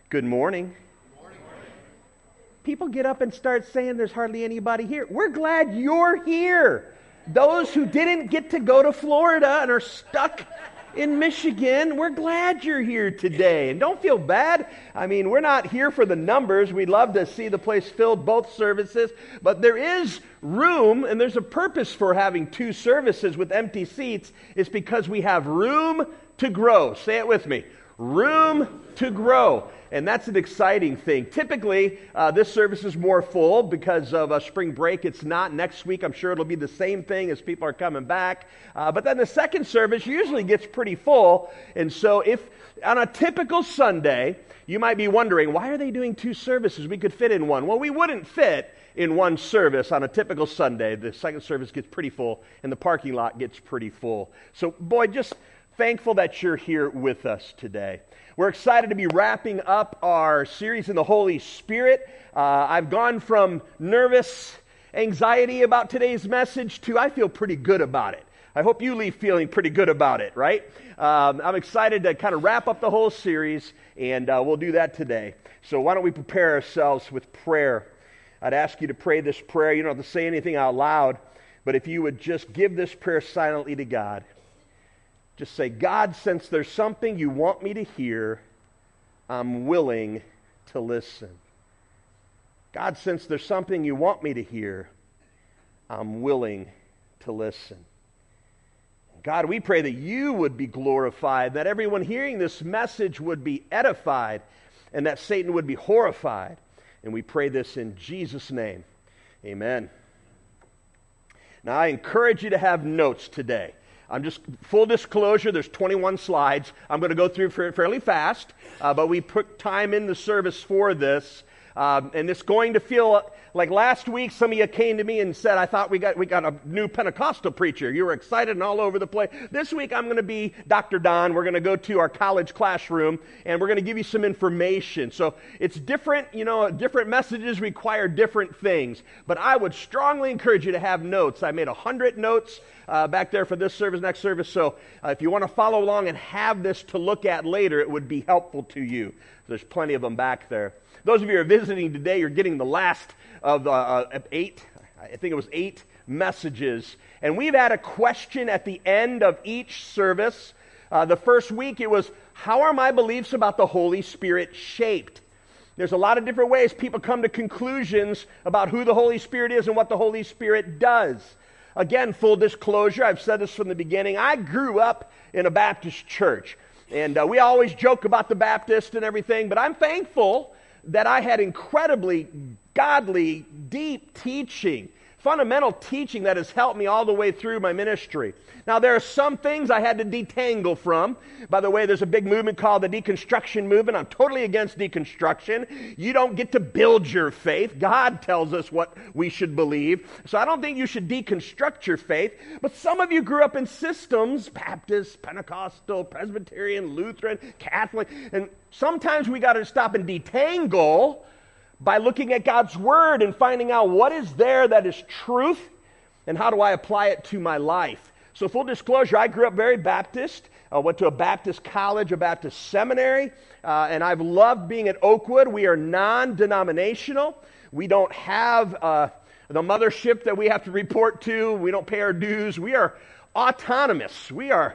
Good morning. People get up and start saying there's hardly anybody here. We're glad you're here. Those who didn't get to go to Florida and are stuck in Michigan, we're glad you're here today. And don't feel bad. I mean, we're not here for the numbers. We'd love to see the place filled, both services. But there is room, and there's a purpose for having two services with empty seats. It's because we have room to grow. Say it with me. Room to grow. And that's an exciting thing. Typically, this service is more full because of spring break. It's not. Next week, I'm sure it'll be the same thing as people are coming back. But then the second service usually gets pretty full. And so if on a typical Sunday, you might be wondering, why are they doing two services? We could fit in one. Well, we wouldn't fit in one service on a typical Sunday. The second service gets pretty full, and the parking lot gets pretty full. So, boy, just thankful that you're here with us today. We're excited to be wrapping up our series in the Holy Spirit. I've gone from nervous anxiety about today's message to I feel pretty good about it. I hope you leave feeling pretty good about it, right? I'm excited to kind of wrap up the whole series, and we'll do that today. So why don't we prepare ourselves with prayer? I'd ask you to pray this prayer. You don't have to say anything out loud, but if you would just give this prayer silently to God. Just say, God, since there's something you want me to hear, I'm willing to listen. God, since there's something you want me to hear, I'm willing to listen. God, we pray that you would be glorified, that everyone hearing this message would be edified, and that Satan would be horrified. And we pray this in Jesus' name. Amen. Now, I encourage you to have notes today. I'm just, full disclosure, there's 21 slides. I'm going to go through fairly fast, but we put time in the service for this. And it's going to feel like last week some of you came to me and said, I thought we got a new Pentecostal preacher. You were excited and all over the place. This week I'm going to be Dr. Don. We're going to go to our college classroom and we're going to give you some information. So it's different, different messages require different things. But I would strongly encourage you to have notes. I made 100 notes back there for this service, next service. So if you want to follow along and have this to look at later, it would be helpful to you. There's plenty of them back there. Those of you who are visiting today, you're getting the last of 8, I think it was 8 messages. And we've had a question at the end of each service. The first week it was, how are my beliefs about the Holy Spirit shaped? There's a lot of different ways people come to conclusions about who the Holy Spirit is and what the Holy Spirit does. Again, full disclosure, I've said this from the beginning, I grew up in a Baptist church. And we always joke about the Baptist and everything, but I'm thankful that I had incredibly godly, deep teaching, fundamental teaching that has helped me all the way through my ministry. Now, there are some things I had to detangle from. By the way, there's a big movement called the deconstruction movement. I'm totally against deconstruction. You don't get to build your faith. God tells us what we should believe. So I don't think you should deconstruct your faith. But some of you grew up in systems, Baptist, Pentecostal, Presbyterian, Lutheran, Catholic, and sometimes we got to stop and detangle by looking at God's Word and finding out what is there that is truth and how do I apply it to my life. So full disclosure, I grew up very Baptist. I went to a Baptist college, a Baptist seminary, and I've loved being at Oakwood. We are non-denominational. We don't have the mothership that we have to report to. We don't pay our dues. We are autonomous. We are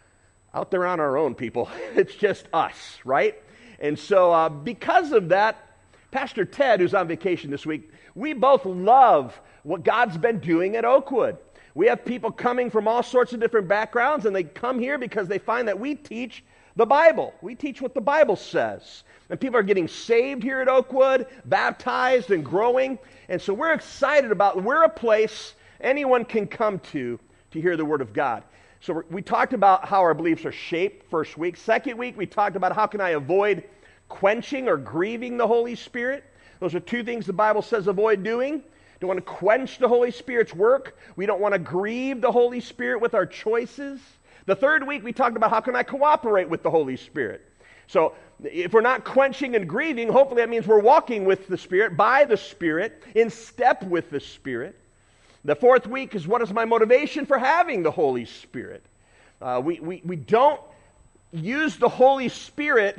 out there on our own, people. It's just us, right? And so because of that, Pastor Ted, who's on vacation this week, we both love what God's been doing at Oakwood. We have people coming from all sorts of different backgrounds, and they come here because they find that we teach the Bible. We teach what the Bible says. And people are getting saved here at Oakwood, baptized and growing. And so we're excited we're a place anyone can come to hear the Word of God. So we talked about how our beliefs are shaped first week. Second week, we talked about how can I avoid quenching or grieving the Holy Spirit. Those are two things the Bible says avoid doing. Don't want to quench the Holy Spirit's work. We don't want to grieve the Holy Spirit with our choices. The third week, we talked about how can I cooperate with the Holy Spirit. So if we're not quenching and grieving, hopefully that means we're walking with the Spirit, by the Spirit, in step with the Spirit. The fourth week is what is my motivation for having the Holy Spirit? We don't use the Holy Spirit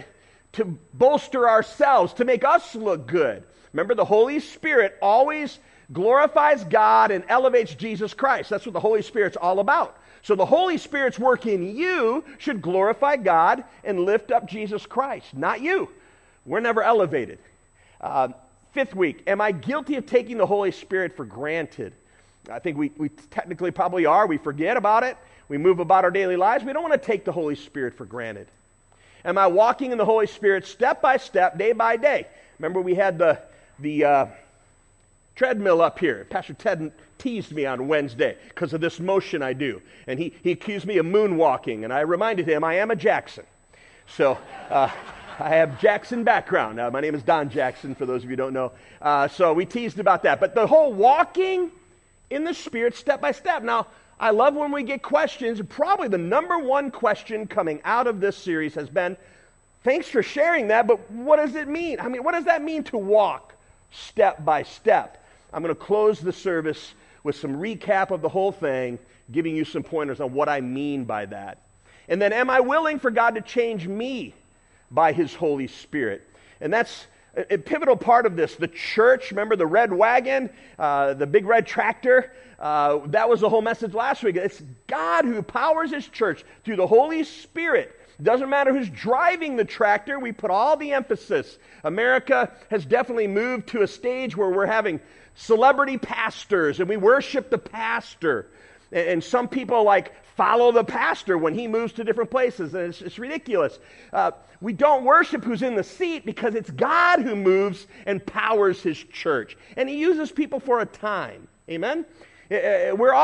to bolster ourselves, to make us look good. Remember, the Holy Spirit always glorifies God and elevates Jesus Christ. That's what the Holy Spirit's all about. So the Holy Spirit's work in you should glorify God and lift up Jesus Christ, not you. We're never elevated. Fifth week, am I guilty of taking the Holy Spirit for granted? I think we technically probably are. We forget about it. We move about our daily lives. We don't want to take the Holy Spirit for granted. Am I walking in the Holy Spirit step by step, day by day? Remember, we had the treadmill up here. Pastor Ted teased me on Wednesday because of this motion I do. And he accused me of moonwalking, and I reminded him I am a Jackson. So I have Jackson background. My name is Don Jackson, for those of you who don't know. So we teased about that. But the whole walking in the Spirit step by step. Now, I love when we get questions. Probably the number one question coming out of this series has been, thanks for sharing that, but what does it mean? I mean, what does that mean to walk step by step? I'm going to close the service with some recap of the whole thing, giving you some pointers on what I mean by that. And then, am I willing for God to change me by His Holy Spirit? And that's a pivotal part of this. The church, remember the red wagon, the big red tractor? That was the whole message last week. It's God who powers His church through the Holy Spirit. It doesn't matter who's driving the tractor. We put all the emphasis. America has definitely moved to a stage where we're having celebrity pastors, and we worship the pastor. And some people follow the pastor when he moves to different places, and it's ridiculous. We don't worship who's in the seat because it's God who moves and powers His church. And He uses people for a time. Amen? We are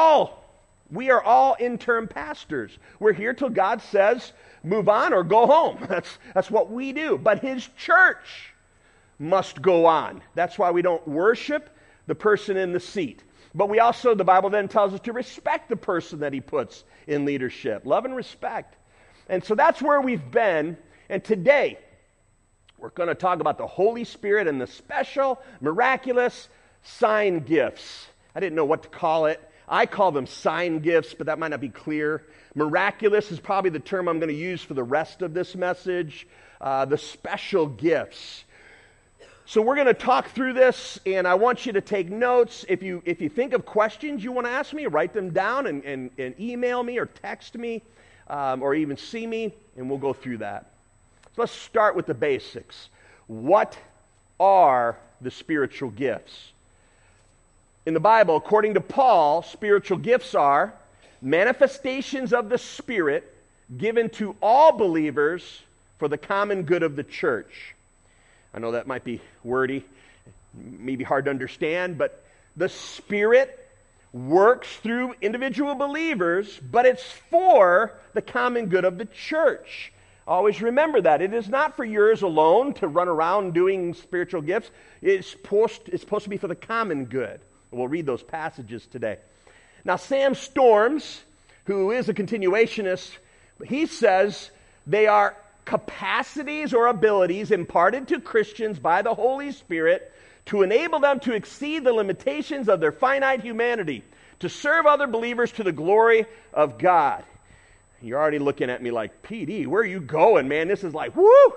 all interim pastors. We're here till God says, move on or go home. That's what we do. But His church must go on. That's why we don't worship the person in the seat. But we also, the Bible then tells us to respect the person that He puts in leadership. Love and respect. And so that's where we've been. And today, we're going to talk about the Holy Spirit and the special, miraculous sign gifts. I didn't know what to call it. I call them sign gifts, but that might not be clear. Miraculous is probably the term I'm going to use for the rest of this message. The special gifts. So we're going to talk through this, and I want you to take notes. If you think of questions you want to ask me, write them down and email me or text me or even see me, and we'll go through that. So let's start with the basics. What are the spiritual gifts? In the Bible, according to Paul, spiritual gifts are manifestations of the Spirit given to all believers for the common good of the church. I know that might be wordy, maybe hard to understand, but the Spirit works through individual believers, but it's for the common good of the church. Always remember that. It is not for yours alone to run around doing spiritual gifts. It's supposed to be for the common good. We'll read those passages today. Now, Sam Storms, who is a continuationist, he says they are capacities or abilities imparted to Christians by the Holy Spirit to enable them to exceed the limitations of their finite humanity, to serve other believers to the glory of God. You're already looking at me like, PD, where are you going, man? This is like, whoo!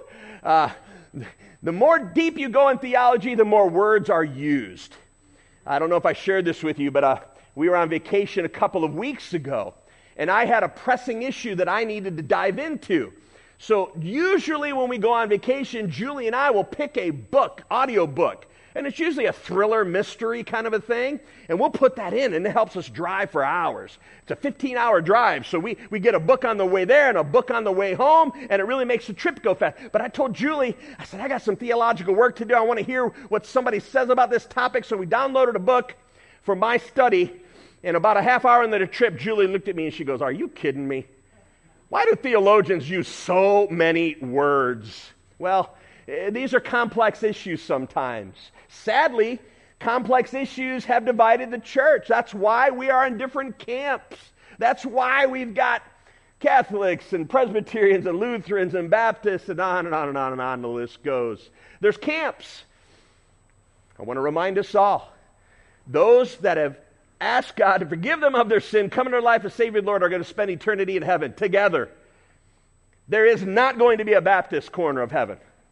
The more deep you go in theology, the more words are used. I don't know if I shared this with you, but we were on vacation a couple of weeks ago, and I had a pressing issue that I needed to dive into. So usually when we go on vacation, Julie and I will pick a book, audio book, and it's usually a thriller, mystery kind of a thing, and we'll put that in, and it helps us drive for hours. It's a 15-hour drive, so we get a book on the way there and a book on the way home, and it really makes the trip go fast. But I told Julie, I said, I got some theological work to do. I want to hear what somebody says about this topic, so we downloaded a book for my study, and about a half hour into the trip, Julie looked at me and she goes, are you kidding me? Why do theologians use so many words? Well, these are complex issues sometimes. Sadly, complex issues have divided the church. That's why we are in different camps. That's why we've got Catholics and Presbyterians and Lutherans and Baptists and on and on and on and on the list goes. There's camps. I want to remind us all, those that have asked God to forgive them of their sin, come into their life as Savior and Lord, are going to spend eternity in heaven together. There is not going to be a Baptist corner of heaven.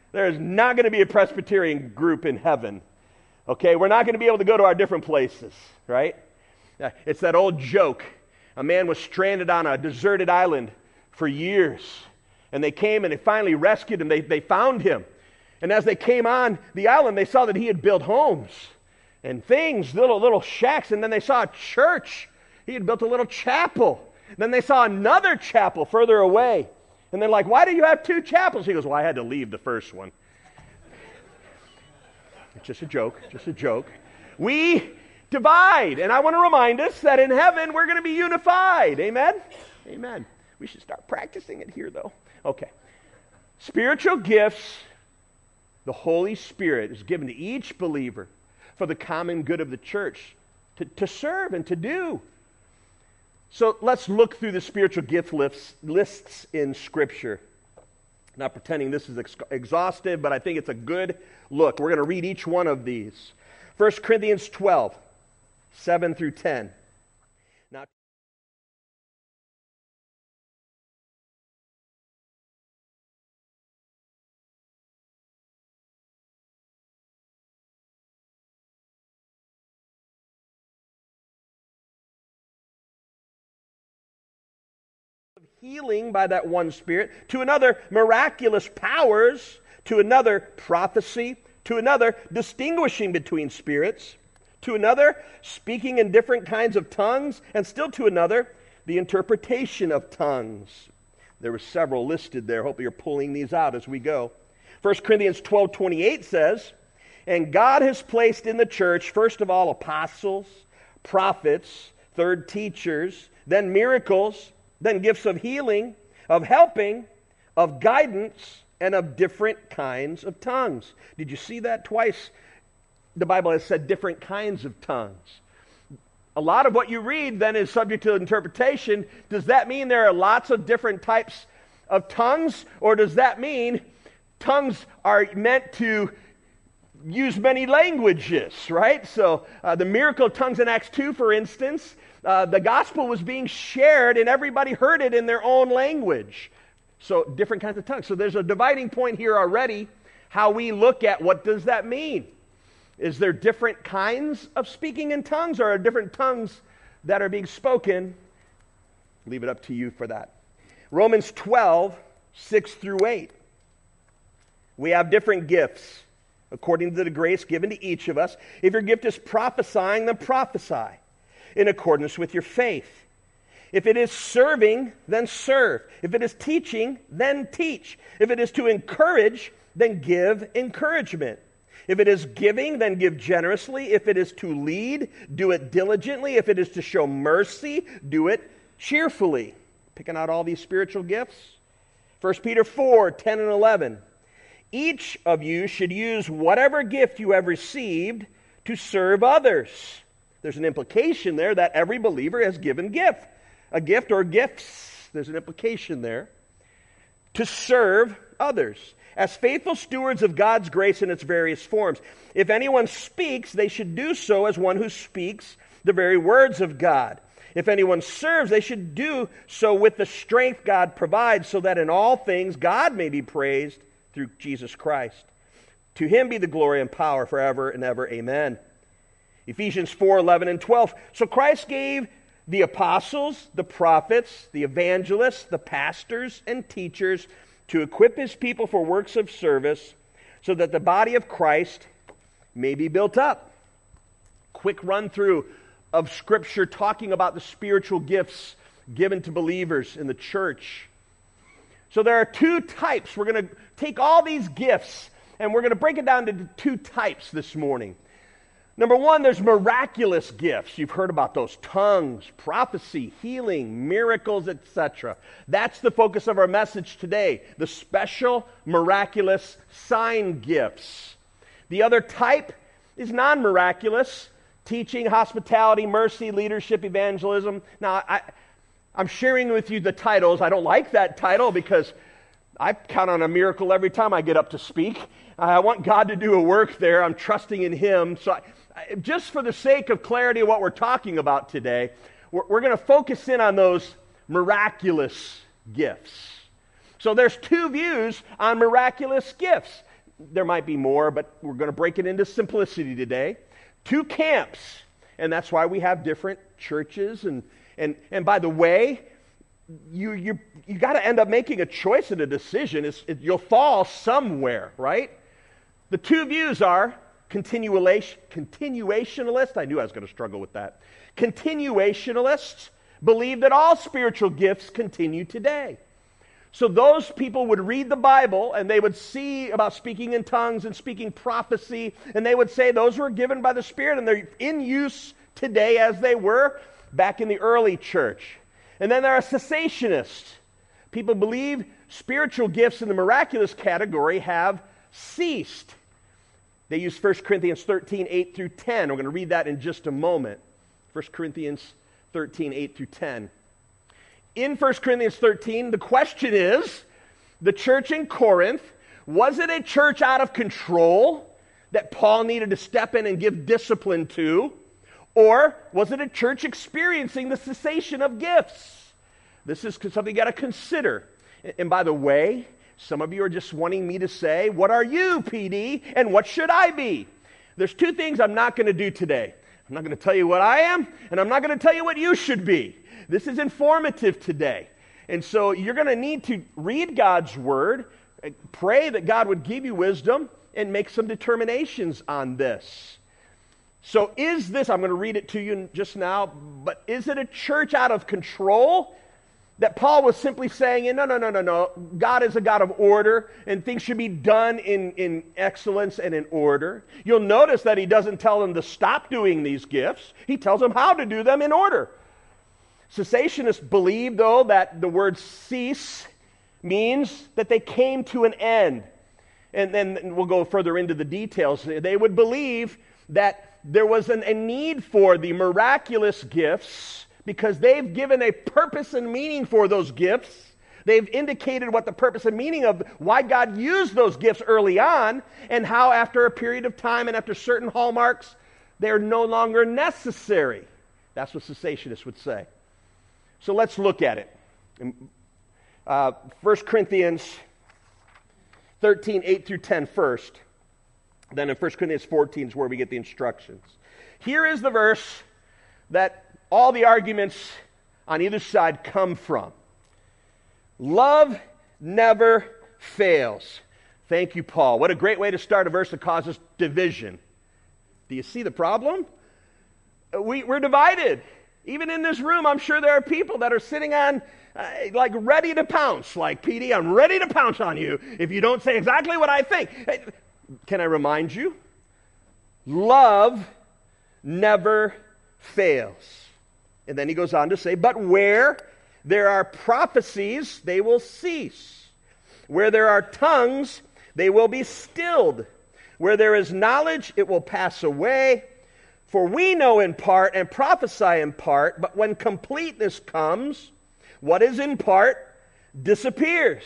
There's not going to be a Presbyterian group in heaven. Okay, we're not going to be able to go to our different places, right? It's that old joke. A man was stranded on a deserted island for years. And they came and they finally rescued him. They found him. And as they came on the island, they saw that he had built homes and things, little shacks. And then they saw a church. He had built a little chapel. Then they saw another chapel further away. And they're like, why do you have two chapels? He goes, well, I had to leave the first one. It's just a joke. We divide. And I want to remind us that in heaven, we're going to be unified. Amen? Amen. We should start practicing it here, though. Okay. Spiritual gifts, the Holy Spirit is given to each believer for the common good of the church, to serve and to do. So let's look through the spiritual gift lists in Scripture. Not pretending this is exhaustive, but I think it's a good look. We're going to read each one of these. 1 Corinthians 12, 7 through 10. Now, healing by that one Spirit, to another miraculous powers, to another prophecy, to another distinguishing between spirits, to another speaking in different kinds of tongues, and still to another the interpretation of tongues. There were several listed there. Hope you're pulling these out as we go. 1 Corinthians 12:28 says, and God has placed in the church, first of all, apostles, prophets, third teachers, then miracles, then gifts of healing, of helping, of guidance, and of different kinds of tongues. Did you see that twice? The Bible has said different kinds of tongues. A lot of what you read then is subject to interpretation. Does that mean there are lots of different types of tongues? Or does that mean tongues are meant to use many languages, right? So the miracle of tongues in Acts 2, for instance, the gospel was being shared and everybody heard it in their own language. So different kinds of tongues. So there's a dividing point here already, how we look at what does that mean. Is there different kinds of speaking in tongues, or are different tongues that are being spoken? Leave it up to you for that. Romans 12, 6 through 8. We have different gifts according to the grace given to each of us. If your gift is prophesying, then prophesy in accordance with your faith. If it is serving, then serve. If it is teaching, then teach. If it is to encourage, then give encouragement. If it is giving, then give generously. If it is to lead, do it diligently. If it is to show mercy, do it cheerfully. Picking out all these spiritual gifts. 1 Peter 4, 10 and 11. Each of you should use whatever gift you have received to serve others. There's an implication there that every believer has given a gift or gifts. There's an implication there. To serve others as faithful stewards of God's grace in its various forms. If anyone speaks, they should do so as one who speaks the very words of God. If anyone serves, they should do so with the strength God provides, so that in all things God may be praised through Jesus Christ. To him be the glory and power forever and ever. Amen. Ephesians 4, 11 and 12. So Christ gave the apostles, the prophets, the evangelists, the pastors, and teachers to equip his people for works of service, so that the body of Christ may be built up. Quick run through of Scripture talking about the spiritual gifts given to believers in the church. So there are two types. We're going to take all these gifts and we're going to break it down into two types this morning. Number one, there's miraculous gifts. You've heard about those. Tongues, prophecy, healing, miracles, etc. That's the focus of our message today. The special, miraculous sign gifts. The other type is non-miraculous. Teaching, hospitality, mercy, leadership, evangelism. Now, I'm sharing with you the titles. I don't like that title because I count on a miracle every time I get up to speak. I want God to do a work there. I'm trusting in Him. So just for the sake of clarity of what we're talking about today, we're going to focus in on those miraculous gifts. So there's two views on miraculous gifts. there might be more, but we're going to break it into simplicity today. 2 camps, and that's why we have different churches. And by the way, you got to end up making a choice and a decision. You'll fall somewhere, right? The 2 views are continuationalists. I knew I was going to struggle with that. Continuationalists believe that all spiritual gifts continue today. So those people would read the Bible and they would see about speaking in tongues and speaking prophecy, and they would say those were given by the Spirit and they're in use today as they were back in the early church. And then there are cessationists. People believe spiritual gifts in the miraculous category have ceased. They use 1 Corinthians 13, 8 through 10. We're going to read that in just a moment. 1 Corinthians 13, 8 through 10. In 1 Corinthians 13, the question is, the church in Corinth, was it a church out of control that Paul needed to step in and give discipline to? Or was it a church experiencing the cessation of gifts? This is something you got to consider. And by the way, some of you are just wanting me to say, what are you, PD, and what should I be? There's 2 things I'm not going to do today. I'm not going to tell you what I am, and I'm not going to tell you what you should be. This is informative today. And so you're going to need to read God's Word, pray that God would give you wisdom, and make some determinations on this. So is this, I'm going to read it to you just now, but is it a church out of control that Paul was simply saying, no, God is a God of order, and things should be done in excellence and in order? You'll notice that he doesn't tell them to stop doing these gifts. He tells them how to do them in order. Cessationists believe, though, that the word cease means that they came to an end. And then we'll go further into the details. They would believe that there was a need for the miraculous gifts because they've given a purpose and meaning for those gifts. They've indicated what the purpose and meaning of why God used those gifts early on, and how after a period of time and after certain hallmarks, they're no longer necessary. That's what cessationists would say. So let's look at it. 1 Corinthians 13, 8 through 10 first. Then in 1 Corinthians 14 is where we get the instructions. Here is the verse that all the arguments on either side come from. Love never fails. Thank you, Paul. What a great way to start a verse that causes division. Do you see the problem? We're divided. Even in this room, I'm sure there are people that are sitting on, like ready to pounce. Like, PD, I'm ready to pounce on you if you don't say exactly what I think. Can I remind you? Love never fails. And then he goes on to say, but where there are prophecies, they will cease. Where there are tongues, they will be stilled. Where there is knowledge, it will pass away. For we know in part and prophesy in part, but when completeness comes, what is in part disappears.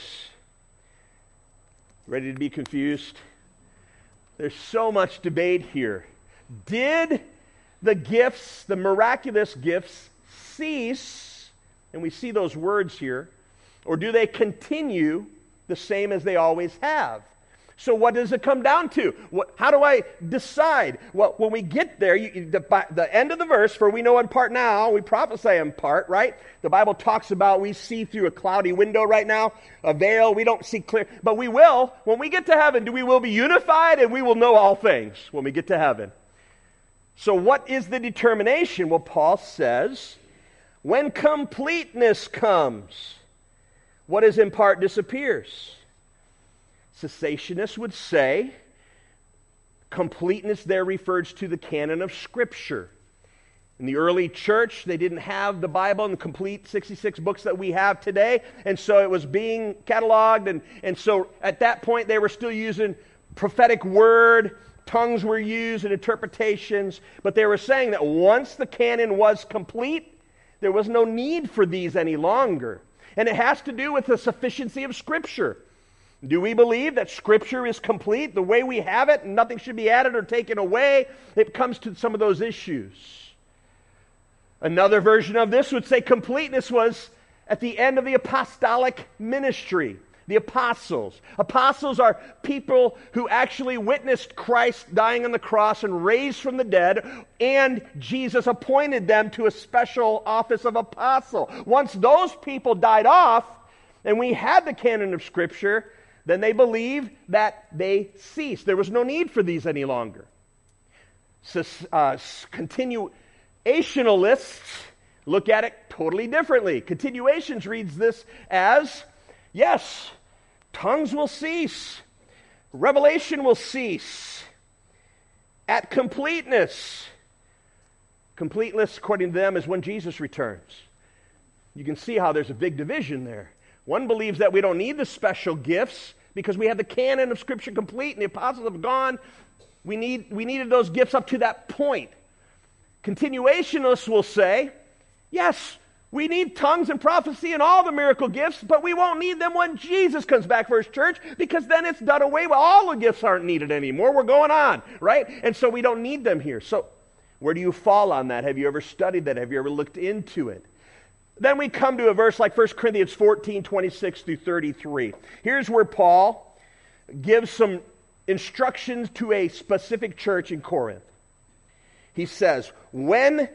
Ready to be confused? There's so much debate here. Did the gifts, the miraculous gifts, cease? And we see those words here. Or do they continue the same as they always have? So what does it come down to? How do I decide? Well, when we get there, the end of the verse, for we know in part now, we prophesy in part, right? The Bible talks about we see through a cloudy window right now, a veil, we don't see clear. But we will, when we get to heaven, we will be unified and we will know all things when we get to heaven. So what is the determination? Well, Paul says, when completeness comes, what is in part disappears. Cessationists would say completeness there refers to the canon of Scripture. In the early church, they didn't have the Bible and the complete 66 books that we have today, and so it was being cataloged, and so at that point they were still using prophetic word, tongues were used, and interpretations, but they were saying that once the canon was complete, there was no need for these any longer. And it has to do with the sufficiency of Scripture. Do we believe that Scripture is complete, the way we have it, and nothing should be added or taken away? It comes to some of those issues. Another version of this would say completeness was at the end of the apostolic ministry. The apostles. Apostles are people who actually witnessed Christ dying on the cross and raised from the dead, and Jesus appointed them to a special office of apostle. Once those people died off, and we had the canon of Scripture, then they believed that they ceased. There was no need for these any longer. Continuationalists look at it totally differently. Continuations reads this as, yes, tongues will cease. Revelation will cease. At completeness. Completeness, according to them, is when Jesus returns. You can see how there's a big division there. One believes that we don't need the special gifts because we have the canon of Scripture complete and the apostles have gone. We needed those gifts up to that point. Continuationists will say, yes, we need tongues and prophecy and all the miracle gifts, but we won't need them when Jesus comes back for His church because then it's done away with. All the gifts aren't needed anymore. We're going on, right? And so we don't need them here. So where do you fall on that? Have you ever studied that? Have you ever looked into it? Then we come to a verse like 1 Corinthians 14, 26 through 33. Here's where Paul gives some instructions to a specific church in Corinth. He says, what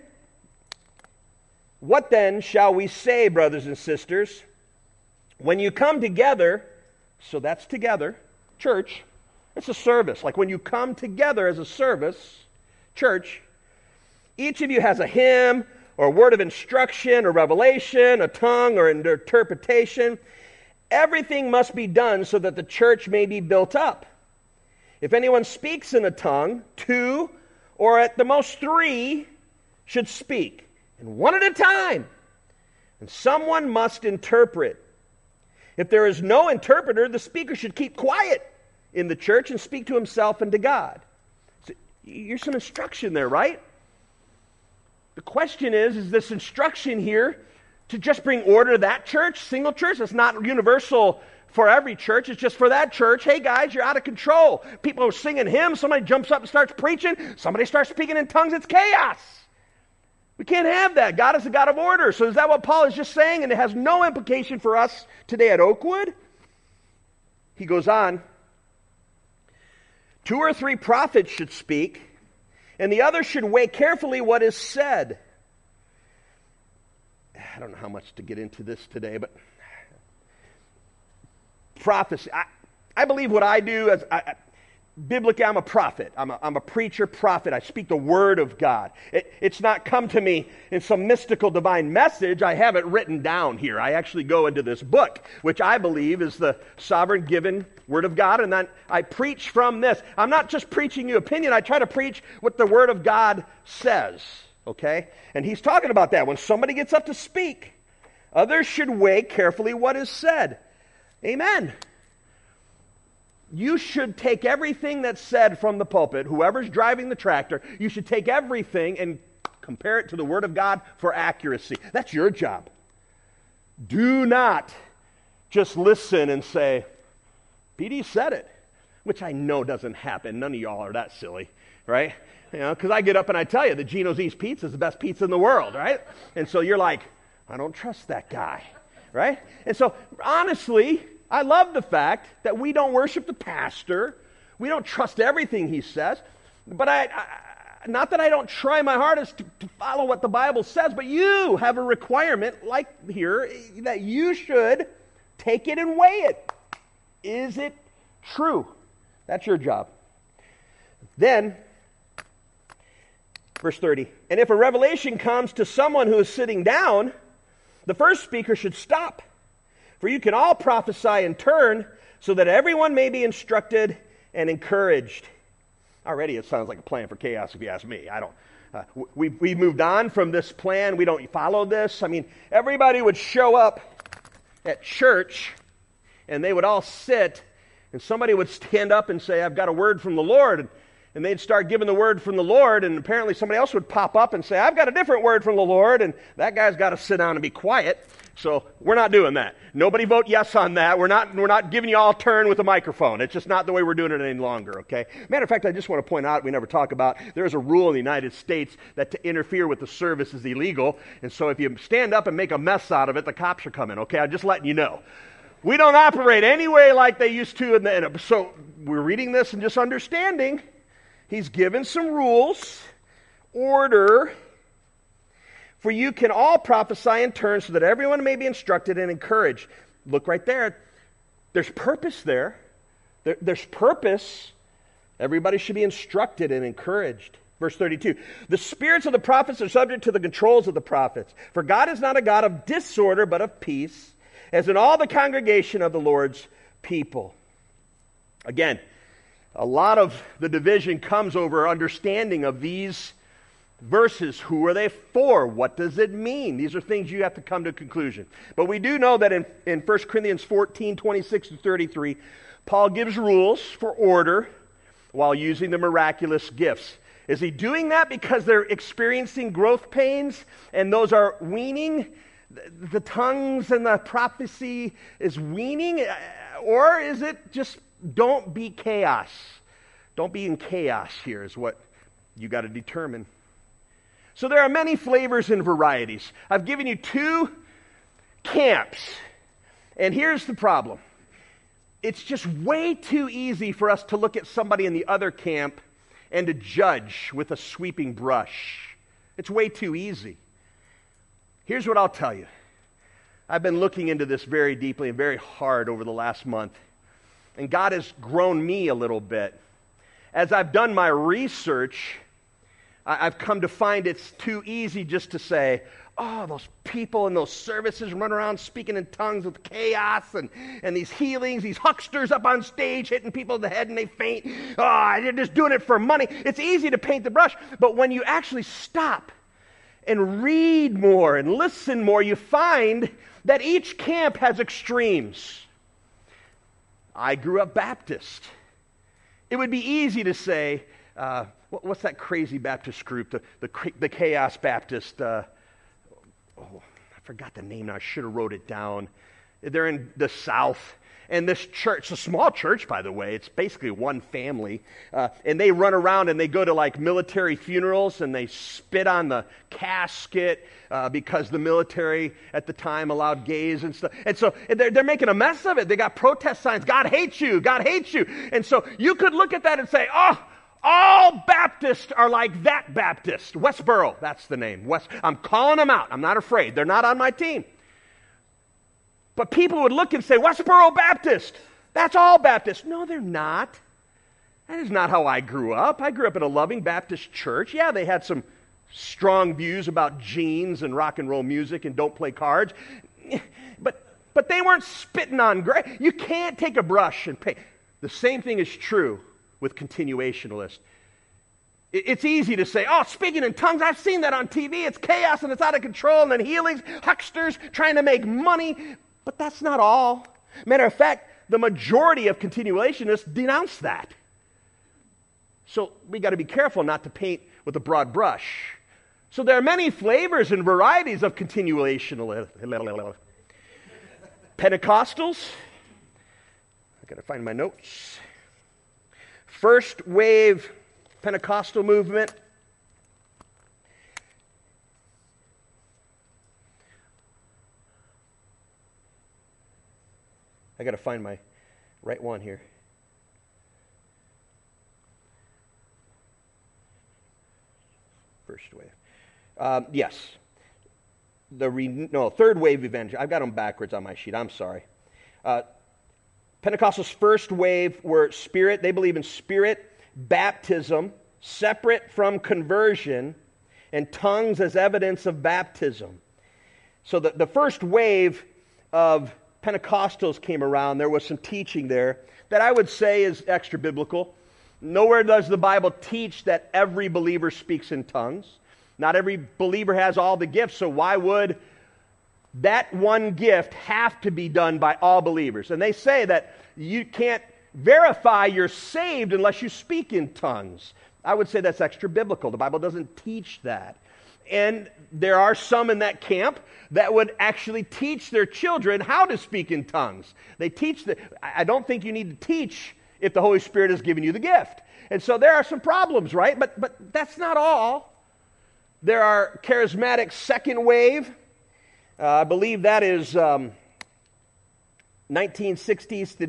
then shall we say, brothers and sisters, when you come together, so that's together, church, it's a service. Like when you come together as a service, church, each of you has a hymn or a word of instruction or revelation, a tongue or an interpretation. Everything must be done so that the church may be built up. If anyone speaks in a tongue, 2 or at the most 3 should speak, and one at a time. And someone must interpret. If there is no interpreter, the speaker should keep quiet in the church and speak to himself and to God. So here's some instruction there, right? The question is this instruction here to just bring order to that church, single church? It's not universal for every church. It's just for that church. Hey guys, you're out of control. People are singing hymns. Somebody jumps up and starts preaching. Somebody starts speaking in tongues. It's chaos. We can't have that. God is a God of order. So is that what Paul is just saying? And it has no implication for us today at Oakwood? He goes on. 2 or 3 prophets should speak, and the others should weigh carefully what is said. I don't know how much to get into this today, but prophecy. I believe what I do as biblically, I'm a prophet. I'm a preacher prophet. I speak the word of God. It's not come to me in some mystical divine message. I have it written down here. I actually go into this book, which I believe is the sovereign given word of God, and then I preach from this. I'm not just preaching you opinion. I try to preach what the word of God says, okay? And he's talking about that. When somebody gets up to speak, others should weigh carefully what is said. Amen. You should take everything that's said from the pulpit, whoever's driving the tractor, you should take everything and compare it to the Word of God for accuracy. That's your job. Do not just listen and say, PD said it, which I know doesn't happen. None of y'all are that silly, right? You know, because I get up and I tell you that Gino's East Pizza is the best pizza in the world, right? And so you're like, I don't trust that guy, right? And so honestly, I love the fact that we don't worship the pastor. We don't trust everything he says. But not that I don't try my hardest to follow what the Bible says, but you have a requirement, like here, that you should take it and weigh it. Is it true? That's your job. Then, verse 30, and if a revelation comes to someone who is sitting down, the first speaker should stop. For you can all prophesy in turn, so that everyone may be instructed and encouraged. Already it sounds like a plan for chaos, if you ask me. We moved on from this plan. We don't follow this. I mean, everybody would show up at church, and they would all sit, and somebody would stand up and say, I've got a word from the Lord. And they'd start giving the word from the Lord, and apparently somebody else would pop up and say, I've got a different word from the Lord, and that guy's got to sit down and be quiet. So we're not doing that. Nobody vote yes on that. We're not giving you all a turn with a microphone. It's just not the way we're doing it any longer, okay? Matter of fact, I just want to point out, we never talk about, there's a rule in the United States that to interfere with the service is illegal. And so if you stand up and make a mess out of it, the cops are coming, okay? I'm just letting you know. We don't operate any way like they used to. So we're reading this and just understanding. He's given some rules, order. For you can all prophesy in turn so that everyone may be instructed and encouraged. Look right there. There's purpose there. There's purpose. Everybody should be instructed and encouraged. Verse 32, the spirits of the prophets are subject to the controls of the prophets. For God is not a God of disorder, but of peace, as in all the congregation of the Lord's people. Again, a lot of the division comes over understanding of these verses. Who are they for? What does it mean? These are things you have to come to a conclusion. But we do know that in 1 Corinthians 14, 26 to 33, Paul gives rules for order while using the miraculous gifts. Is he doing that because they're experiencing growth pains and those are weaning? The tongues and the prophecy is weaning? Or is it just don't be chaos? Don't be in chaos here is what you got to determine. So there are many flavors and varieties. I've given you two camps. And here's the problem. It's just way too easy for us to look at somebody in the other camp and to judge with a sweeping brush. It's way too easy. Here's what I'll tell you. I've been looking into this very deeply and very hard over the last month. And God has grown me a little bit. As I've done my research, I've come to find it's too easy just to say, oh, those people in those services run around speaking in tongues with chaos and these healings, these hucksters up on stage hitting people in the head and they faint. Oh, they're just doing it for money. It's easy to paint the brush, but when you actually stop and read more and listen more, you find that each camp has extremes. I grew up Baptist. It would be easy to say, what's that crazy Baptist group, the Chaos Baptist? I forgot the name now. I should have wrote it down. They're in the South. And this church, it's a small church, by the way. It's basically one family. And they run around and they go to like military funerals and they spit on the casket because the military at the time allowed gays and stuff. And so they're making a mess of it. They got protest signs. God hates you. God hates you. And so you could look at that and say, oh, all Baptists are like that Baptist. Westboro, that's the name. I'm calling them out. I'm not afraid. They're not on my team. But people would look and say, Westboro Baptist, that's all Baptists. No, they're not. That is not how I grew up. I grew up in a loving Baptist church. Yeah, they had some strong views about jeans and rock and roll music and don't play cards. But they weren't spitting on grace. You can't take a brush and paint. The same thing is true with continuationalists. It's easy to say, oh, speaking in tongues, I've seen that on TV. It's chaos and it's out of control and then healings, hucksters trying to make money. But that's not all. Matter of fact, the majority of continuationists denounce that. So we got to be careful not to paint with a broad brush. So there are many flavors and varieties of continuationalism. Pentecostals. I got to find my notes. First wave Pentecostal movement. I got to find my right one here. First wave. Yes. Third wave evangel. I've got them backwards on my sheet. I'm sorry. Pentecostal's first wave were spirit. They believe in spirit baptism, separate from conversion, and tongues as evidence of baptism. So the first wave of Pentecostals came around. There was some teaching there that I would say is extra biblical. Nowhere does the Bible teach that every believer speaks in tongues. Not every believer has all the gifts, so why would that one gift have to be done by all believers? And they say that you can't verify you're saved unless you speak in tongues. I would say that's extra biblical. The Bible doesn't teach that. And there are some in that camp that would actually teach their children how to speak in tongues. They teach that. I don't think you need to teach if the Holy Spirit has given you the gift. And so there are some problems, right? But that's not all. There are charismatic second wave. I believe that is 1960s to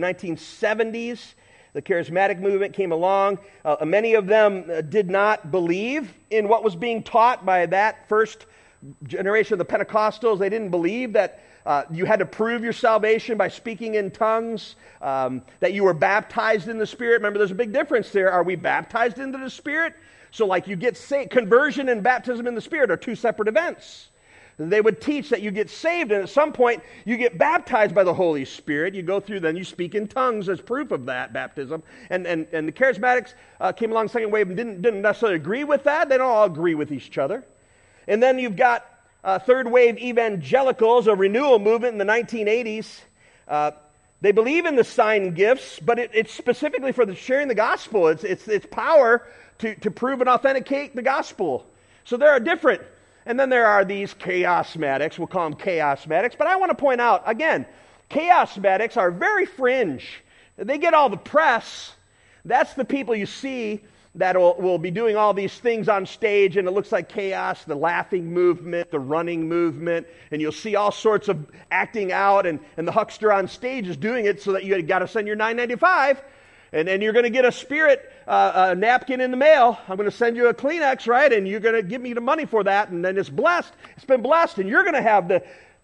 1970s, the charismatic movement came along. Many of them did not believe in what was being taught by that first generation of the Pentecostals. They didn't believe that you had to prove your salvation by speaking in tongues, that you were baptized in the Spirit. Remember, there's a big difference there. Are we baptized into the Spirit? So like you get saved, conversion and baptism in the Spirit are two separate events. They would teach that you get saved, and at some point you get baptized by the Holy Spirit. You go through, then you speak in tongues as proof of that baptism. And the charismatics came along second wave and didn't necessarily agree with that. They don't all agree with each other. And then you've got third wave evangelicals, a renewal movement in the 1980s. They believe in the sign gifts, but it's specifically for sharing the gospel. It's power to prove and authenticate the gospel. So there are different. And then there are these charismatics. We'll call them charismatics. But I want to point out, again, charismatics are very fringe. They get all the press. That's the people you see that will be doing all these things on stage, and it looks like chaos, the laughing movement, the running movement, and you'll see all sorts of acting out, and the huckster on stage is doing it so that you got to send your $9.95. And then you're going to get a Spirit napkin in the mail. I'm going to send you a Kleenex, right? And you're going to give me the money for that. And then it's blessed. It's been blessed. And you're going to have the...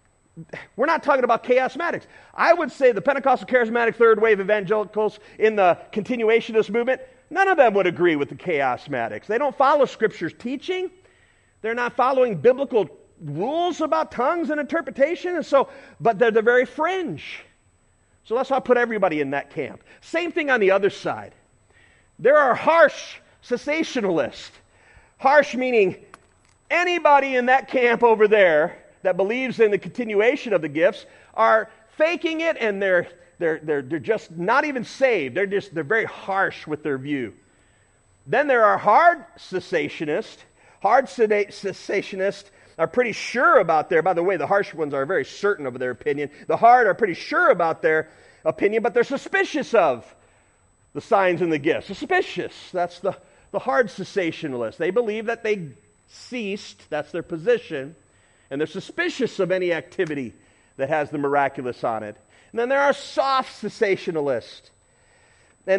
We're not talking about charismatics. I would say the Pentecostal charismatic third wave evangelicals in the continuationist movement, none of them would agree with the charismatics. They don't follow Scripture's teaching. They're not following biblical rules about tongues and interpretation. But they're the very fringe. So that's why I put everybody in that camp. Same thing on the other side. There are harsh cessationalists. Harsh meaning anybody in that camp over there that believes in the continuation of the gifts are faking it, and they're just not even saved. They're very harsh with their view. Then there are hard cessationists. Hard cessationists are pretty sure about by the way, the harsh ones are very certain of their opinion. The hard are pretty sure about their opinion, but they're suspicious of the signs and the gifts. Suspicious. That's the hard cessationalists. They believe that they ceased. That's their position. And they're suspicious of any activity that has the miraculous on it. And then there are soft cessationalists. And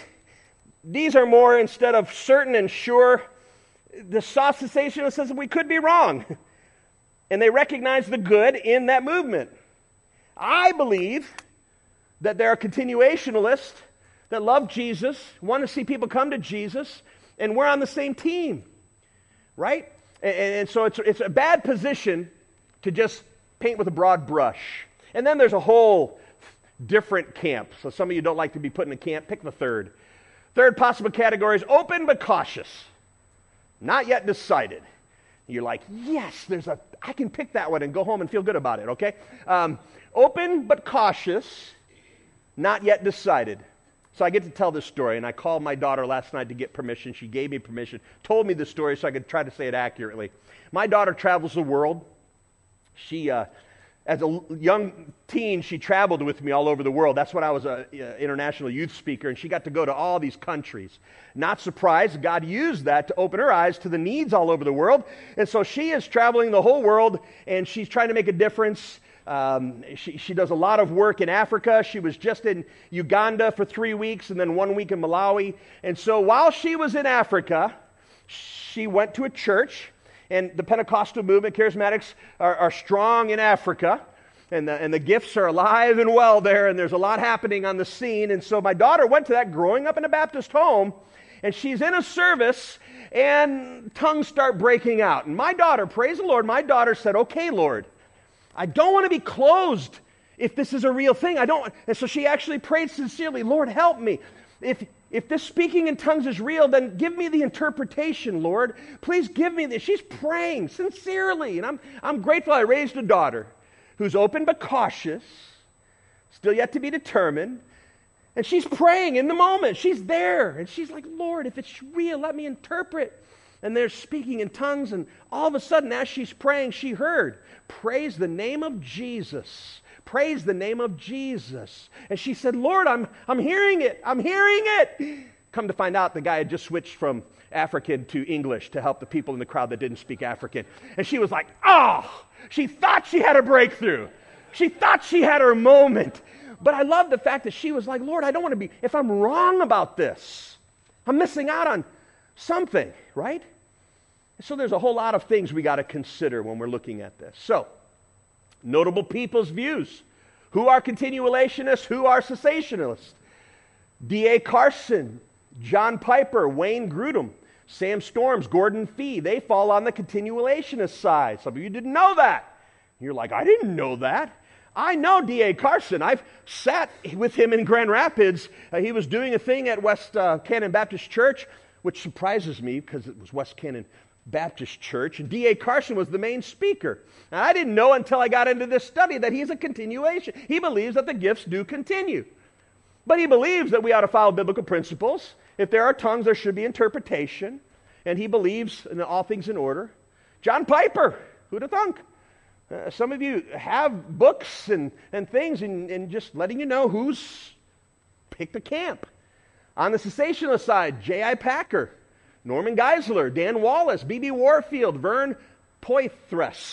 these are more, instead of certain and sure, the soft cessationalist says we could be wrong. And they recognize the good in that movement. I believe that there are continuationalists that love Jesus, want to see people come to Jesus, and we're on the same team. Right? And so it's a bad position to just paint with a broad brush. And then there's a whole different camp. So some of you don't like to be put in a camp. Pick the third. Third possible category is open but cautious. Not yet decided. You're like, yes, I can pick that one and go home and feel good about it, okay? Open but cautious, not yet decided. So I get to tell this story, and I called my daughter last night to get permission. She gave me permission, told me the story so I could try to say it accurately. My daughter travels the world. She, as a young teen, she traveled with me all over the world. That's when I was an international youth speaker, and she got to go to all these countries. Not surprised, God used that to open her eyes to the needs all over the world. And so she is traveling the whole world, and she's trying to make a difference. She does a lot of work in Africa. She was just in Uganda for 3 weeks and then 1 week in Malawi. And so while she was in Africa, she went to a church, and the Pentecostal movement, charismatics, are strong in Africa. And the gifts are alive and well there, and there's a lot happening on the scene. And so my daughter went to that growing up in a Baptist home, and she's in a service, and tongues start breaking out. And my daughter, praise the Lord, my daughter said, okay, Lord, I don't want to be closed if this is a real thing. And so she actually prayed sincerely, Lord, help me. If this speaking in tongues is real, then give me the interpretation, Lord. Please give me this. She's praying sincerely, and I'm grateful I raised a daughter who's open but cautious, still yet to be determined, and she's praying in the moment. She's there, and she's like, Lord, if it's real, let me interpret. And they're speaking in tongues, and all of a sudden, as she's praying, she heard, praise the name of Jesus. Praise the name of Jesus. And she said, Lord, I'm hearing it. I'm hearing it. Come to find out, the guy had just switched from African to English to help the people in the crowd that didn't speak African. And she was like, oh, she thought she had a breakthrough. She thought she had her moment. But I love the fact that she was like, Lord, I don't want to be, if I'm wrong about this, I'm missing out on something, right? So there's a whole lot of things we got to consider when we're looking at this. So, notable people's views. Who are continuationists? Who are cessationalists? D.A. Carson, John Piper, Wayne Grudem, Sam Storms, Gordon Fee, they fall on the continuationist side. Some of you didn't know that. You're like, I didn't know that. I know D.A. Carson. I've sat with him in Grand Rapids. He was doing a thing at West Cannon Baptist Church, which surprises me because it was West Cannon Baptist Church, and D.A. Carson was the main speaker. Now, I didn't know until I got into this study that he's a continuation. He believes that the gifts do continue. But he believes that we ought to follow biblical principles. If there are tongues, there should be interpretation. And he believes in all things in order. John Piper, who'd have thunk? Some of you have books and things and just letting you know who's picked a camp. On the cessationist side, J.I. Packer, Norman Geisler, Dan Wallace, B.B. Warfield, Vern Poythress.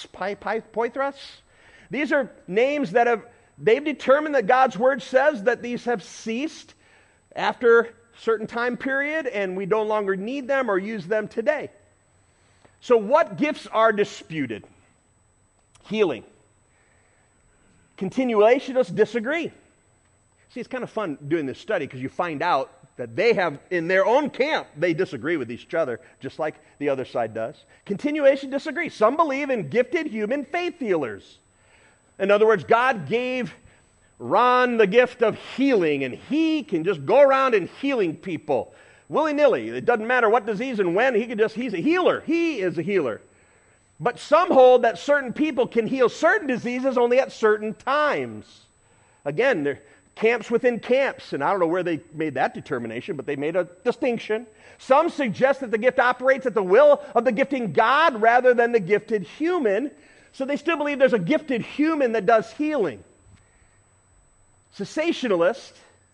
These are names that they've determined that God's Word says that these have ceased after a certain time period and we no longer need them or use them today. So what gifts are disputed? Healing. Continuationists disagree. See, it's kind of fun doing this study because you find out that they have, in their own camp, they disagree with each other, just like the other side does. Continuation disagree. Some believe in gifted human faith healers. In other words, God gave Ron the gift of healing, and he can just go around and healing people willy-nilly. It doesn't matter what disease and when, he's a healer. He is a healer. But some hold that certain people can heal certain diseases only at certain times. Again, they're camps within camps, and I don't know where they made that determination, but they made a distinction. Some suggest that the gift operates at the will of the gifting God rather than the gifted human, so they still believe there's a gifted human that does healing. Cessationists,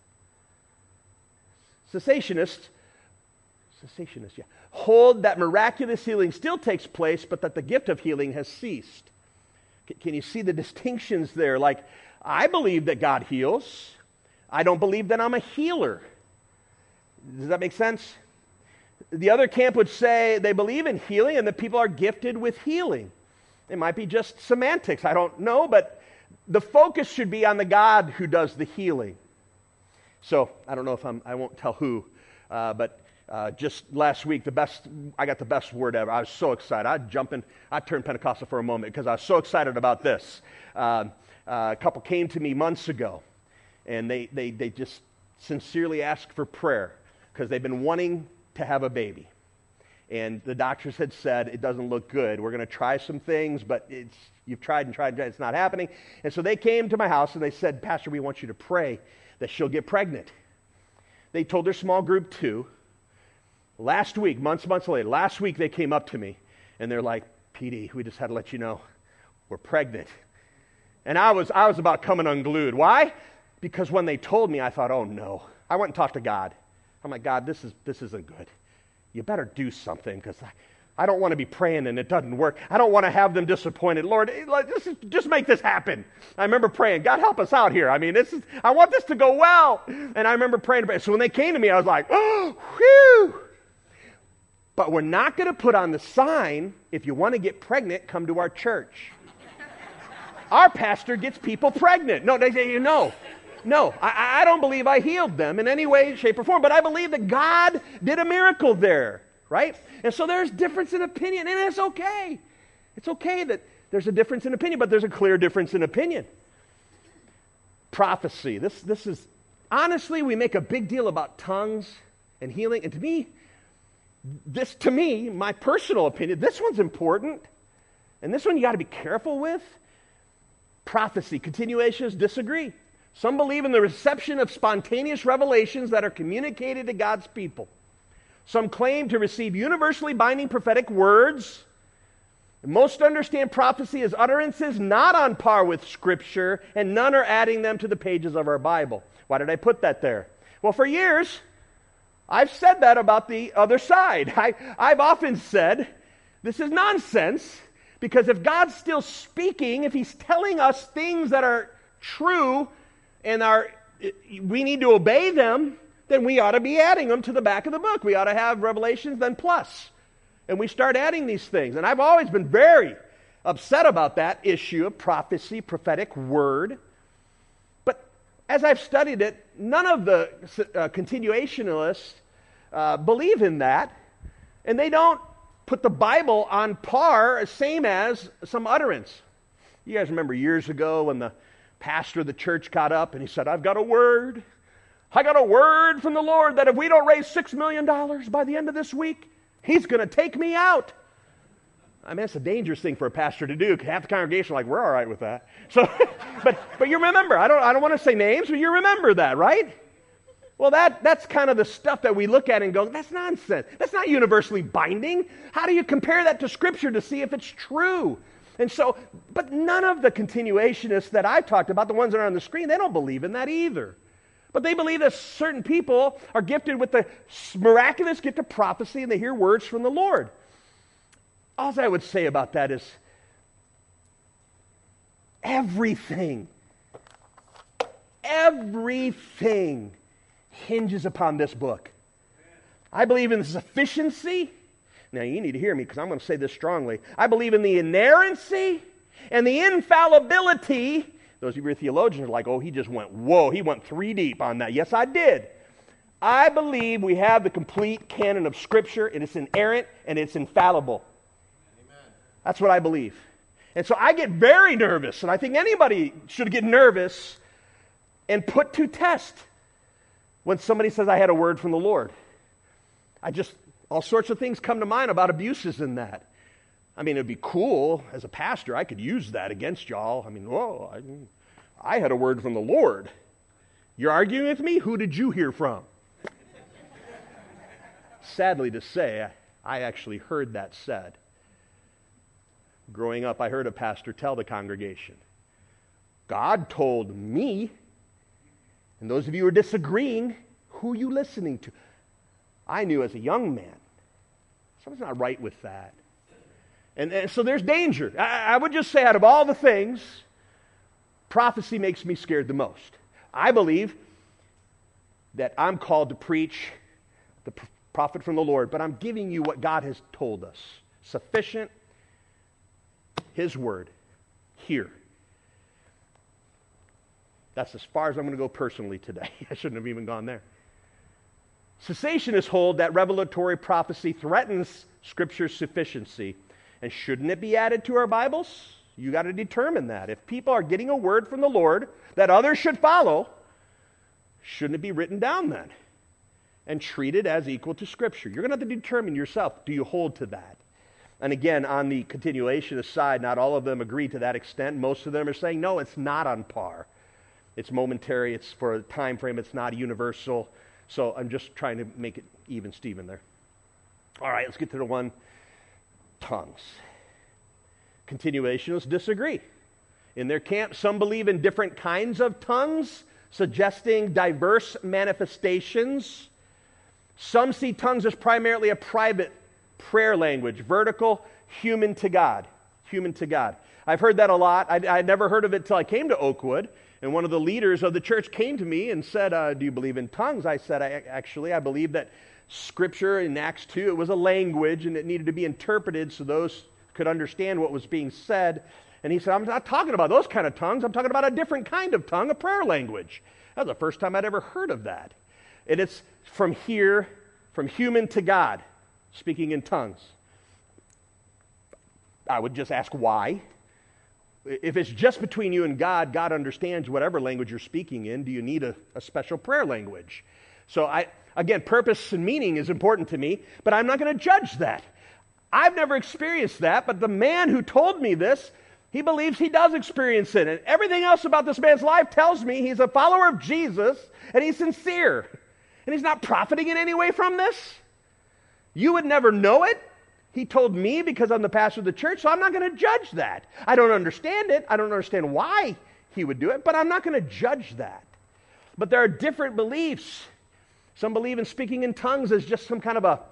hold that miraculous healing still takes place, but that the gift of healing has ceased. Can you see the distinctions there? Like, I believe that God heals. I don't believe that I'm a healer. Does that make sense? The other camp would say they believe in healing and that people are gifted with healing. It might be just semantics. I don't know, but the focus should be on the God who does the healing. So, I don't know if I won't tell who, but just last week, I got the best word ever. I was so excited. I turned Pentecostal for a moment because I was so excited about this. A couple came to me months ago, and they just sincerely asked for prayer because they've been wanting to have a baby. And the doctors had said, it doesn't look good. We're going to try some things, but you've tried and tried, it's not happening. And so they came to my house, and they said, Pastor, we want you to pray that she'll get pregnant. They told their small group too. Last week, months later, last week they came up to me, and they're like, PD, we just had to let you know, we're pregnant. And I was about coming unglued. Why? Because when they told me, I thought, oh no. I went and talked to God. I'm like, God, this isn't good. You better do something, because I don't want to be praying and it doesn't work. I don't want to have them disappointed. Lord, just make this happen. I remember praying, God, help us out here. I mean, I want this to go well. And I remember praying. So when they came to me, I was like, oh, whew. But we're not going to put on the sign, if you want to get pregnant, come to our church. Our pastor gets people pregnant. No, they say, no, I don't believe I healed them in any way, shape, or form, but I believe that God did a miracle there, right? And so there's difference in opinion, and it's okay. It's okay that there's a difference in opinion, but there's a clear difference in opinion. Prophecy. This is, honestly, we make a big deal about tongues and healing, and to me, my personal opinion, this one's important, and this one you got to be careful with. Prophecy. Continuationists disagree. Some believe in the reception of spontaneous revelations that are communicated to God's people. Some claim to receive universally binding prophetic words. Most understand prophecy as utterances not on par with Scripture, and none are adding them to the pages of our Bible. Why did I put that there? Well, for years, I've said that about the other side. I've often said, this is nonsense, Because if God's still speaking, if He's telling us things that are true and we need to obey them, then we ought to be adding them to the back of the book. We ought to have Revelations, then plus. And we start adding these things. And I've always been very upset about that issue of prophecy, prophetic word. But as I've studied it, none of the continuationists believe in that. And they don't put the Bible on par, same as some utterance. You guys remember years ago when the pastor of the church got up and he said, I've got a word. I got a word from the Lord that if we don't raise $6 million by the end of this week, He's going to take me out. I mean, that's a dangerous thing for a pastor to do. Half the congregation like, we're all right with that. So, but you remember, I don't want to say names, but you remember that, right? Well, that's kind of the stuff that we look at and go, that's nonsense. That's not universally binding. How do you compare that to Scripture to see if it's true? And so, but none of the continuationists that I talked about, the ones that are on the screen, they don't believe in that either. But they believe that certain people are gifted with the miraculous gift of prophecy and they hear words from the Lord. All I would say about that is everything hinges upon this book. I believe in the sufficiency. Now, you need to hear me because I'm going to say this strongly. I believe in the inerrancy and the infallibility. Those of you who are theologians are like, oh, he just went, whoa, he went 3 deep on that. Yes, I did. I believe we have the complete canon of Scripture, and it's inerrant and it's infallible. Amen. That's what I believe. And so I get very nervous, and I think anybody should get nervous and put to test when somebody says, I had a word from the Lord. All sorts of things come to mind about abuses in that. I mean, it'd be cool as a pastor. I could use that against y'all. I mean, I had a word from the Lord. You're arguing with me? Who did you hear from? Sadly to say, I actually heard that said. Growing up, I heard a pastor tell the congregation, God told me, and those of you who are disagreeing, who are you listening to? I knew as a young man, something's not right with that. And so there's danger. I would just say out of all the things, prophecy makes me scared the most. I believe that I'm called to preach the prophet from the Lord, but I'm giving you what God has told us. Sufficient, His word, here. That's as far as I'm going to go personally today. I shouldn't have even gone there. Cessationists hold that revelatory prophecy threatens Scripture's sufficiency. And shouldn't it be added to our Bibles? You got to determine that. If people are getting a word from the Lord that others should follow, shouldn't it be written down then and treated as equal to Scripture? You're going to have to determine yourself, do you hold to that? And again, on the continuationist side, not all of them agree to that extent. Most of them are saying, no, it's not on par. It's momentary, it's for a time frame, it's not universal. So I'm just trying to make it even Steven there. All right, let's get to the one. Tongues. Continuationists disagree. In their camp, some believe in different kinds of tongues, suggesting diverse manifestations. Some see tongues as primarily a private prayer language, vertical, human to God. Human to God. I've heard that a lot. I'd never heard of it till I came to Oakwood, and one of the leaders of the church came to me and said, do you believe in tongues? I said, I believe that Scripture in Acts 2, it was a language and it needed to be interpreted so those could understand what was being said. And he said, I'm not talking about those kind of tongues. I'm talking about a different kind of tongue, a prayer language. That was the first time I'd ever heard of that. And it's from here, from human to God, speaking in tongues. I would just ask why. If it's just between you and God, God understands whatever language you're speaking in. Do you need a special prayer language? So again, purpose and meaning is important to me, but I'm not going to judge that. I've never experienced that, but the man who told me this, he believes he does experience it. And everything else about this man's life tells me he's a follower of Jesus and he's sincere. And he's not profiting in any way from this. You would never know it. He told me because I'm the pastor of the church, so I'm not going to judge that. I don't understand it. I don't understand why he would do it, but I'm not going to judge that. But there are different beliefs. Some believe in speaking in tongues as just some kind of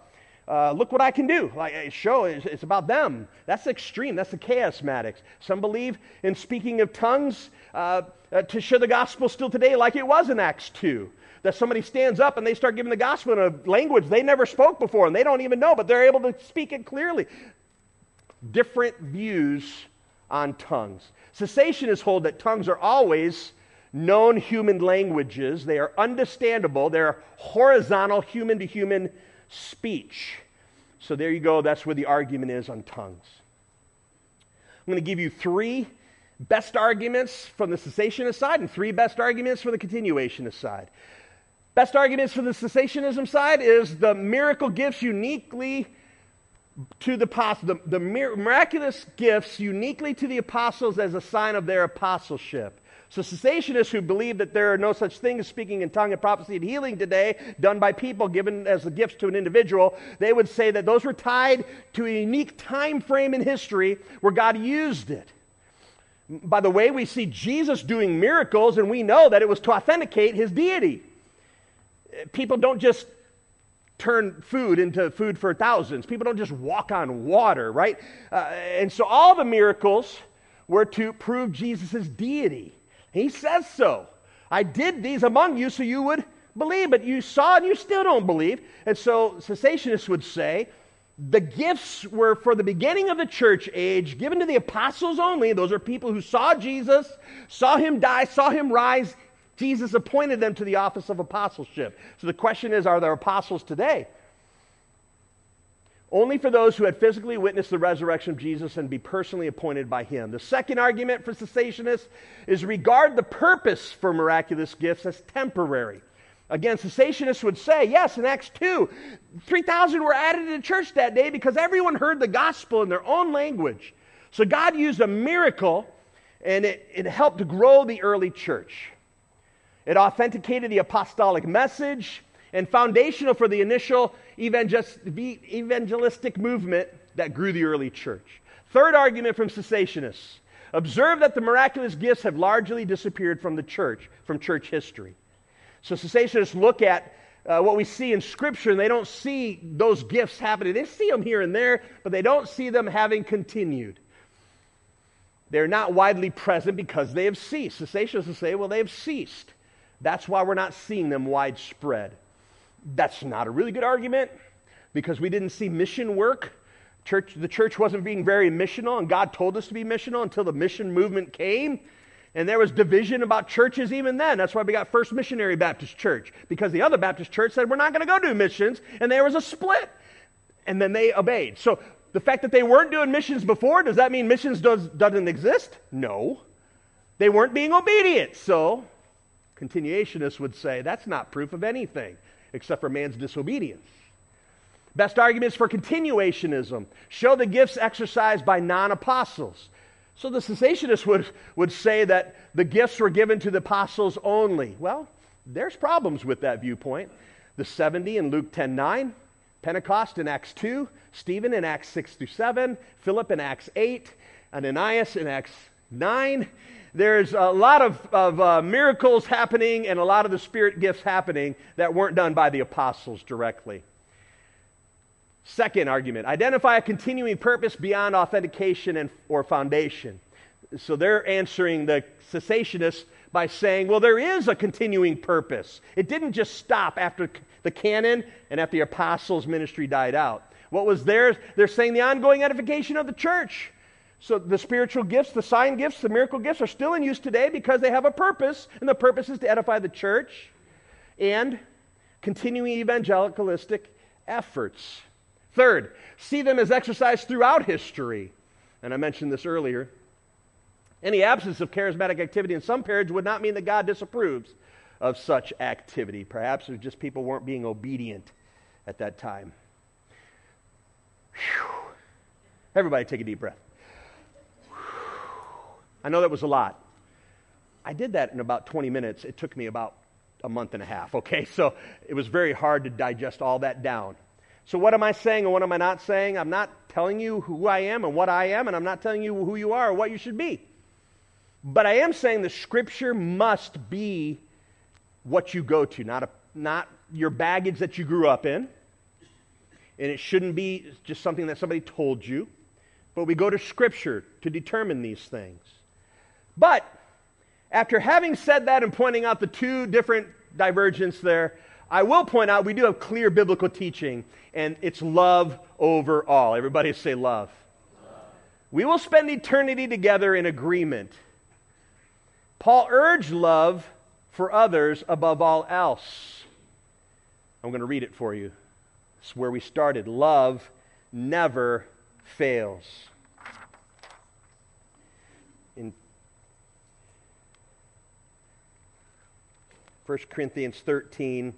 look what I can do. Like, it's about them. That's extreme. That's the charismatics. Some believe in speaking of tongues to share the gospel still today like it was in Acts 2. That somebody stands up and they start giving the gospel in a language they never spoke before and they don't even know, but they're able to speak it clearly. Different views on tongues. Cessationists hold that tongues are always known human languages. They are understandable. They're horizontal, human-to-human speech. So there you go. That's where the argument is on tongues. I'm going to give you 3 best arguments from the cessationist side and 3 best arguments for the continuationist side. Best arguments for the cessationism side is the miracle gifts uniquely to the apostles, the miraculous gifts uniquely to the apostles as a sign of their apostleship. So cessationists who believe that there are no such thing as speaking in tongue and prophecy and healing today, done by people given as the gifts to an individual, they would say that those were tied to a unique time frame in history where God used it. By the way, we see Jesus doing miracles, and we know that it was to authenticate his deity. People don't just turn food into food for thousands. People don't just walk on water, right? And so all the miracles were to prove Jesus' deity. He says so. I did these among you so you would believe, but you saw and you still don't believe. And so cessationists would say the gifts were for the beginning of the church age, given to the apostles only. Those are people who saw Jesus, saw him die, saw him rise. Jesus appointed them to the office of apostleship. So the question is, are there apostles today? Only for those who had physically witnessed the resurrection of Jesus and be personally appointed by him. The second argument for cessationists is regard the purpose for miraculous gifts as temporary. Again, cessationists would say, yes, in Acts 2, 3,000 were added to the church that day because everyone heard the gospel in their own language. So God used a miracle, and it helped to grow the early church. It authenticated the apostolic message and foundational for the initial evangelistic movement that grew the early church. Third argument from cessationists. Observe that the miraculous gifts have largely disappeared from the church, from church history. So cessationists look at what we see in Scripture, and they don't see those gifts happening. They see them here and there, but they don't see them having continued. They're not widely present because they have ceased. Cessationists will say, well, they have ceased. That's why we're not seeing them widespread. That's not a really good argument because we didn't see mission work. The church wasn't being very missional, and God told us to be missional until the mission movement came. And there was division about churches even then. That's why we got First Missionary Baptist Church, because the other Baptist church said, we're not going to go do missions, and there was a split. And then they obeyed. So the fact that they weren't doing missions before, does that mean missions doesn't exist? No. They weren't being obedient. So continuationists would say that's not proof of anything except for man's disobedience. Best arguments for continuationism show the gifts exercised by non-apostles. So the cessationists would say that the gifts were given to the apostles only. Well, there's problems with that viewpoint. The 70 in Luke 10:9, Pentecost in Acts 2, Stephen in Acts 6-7, Philip in Acts 8, Ananias in Acts 9. There's a lot of miracles happening and a lot of the Spirit gifts happening that weren't done by the apostles directly. Second argument, identify a continuing purpose beyond authentication or foundation. So they're answering the cessationists by saying, well, there is a continuing purpose. It didn't just stop after the canon and after the apostles' ministry died out. What was theirs? They're saying the ongoing edification of the church. So the spiritual gifts, the sign gifts, the miracle gifts are still in use today because they have a purpose, and the purpose is to edify the church and continuing evangelicalistic efforts. Third, see them as exercised throughout history. And I mentioned this earlier. Any absence of charismatic activity in some periods would not mean that God disapproves of such activity. Perhaps it was just people weren't being obedient at that time. Whew. Everybody take a deep breath. I know that was a lot. I did that in about 20 minutes. It took me about a month and a half, okay? So it was very hard to digest all that down. So what am I saying and what am I not saying? I'm not telling you who I am and what I am, and I'm not telling you who you are or what you should be. But I am saying the Scripture must be what you go to, not your baggage that you grew up in. And it shouldn't be just something that somebody told you, but we go to Scripture to determine these things. But after having said that and pointing out the two different divergences there, I will point out we do have clear biblical teaching, and it's love over all. Everybody say love. We will spend eternity together in agreement. Paul urged love for others above all else. I'm going to read it for you. It's where we started. Love never fails. In 1 Corinthians 13,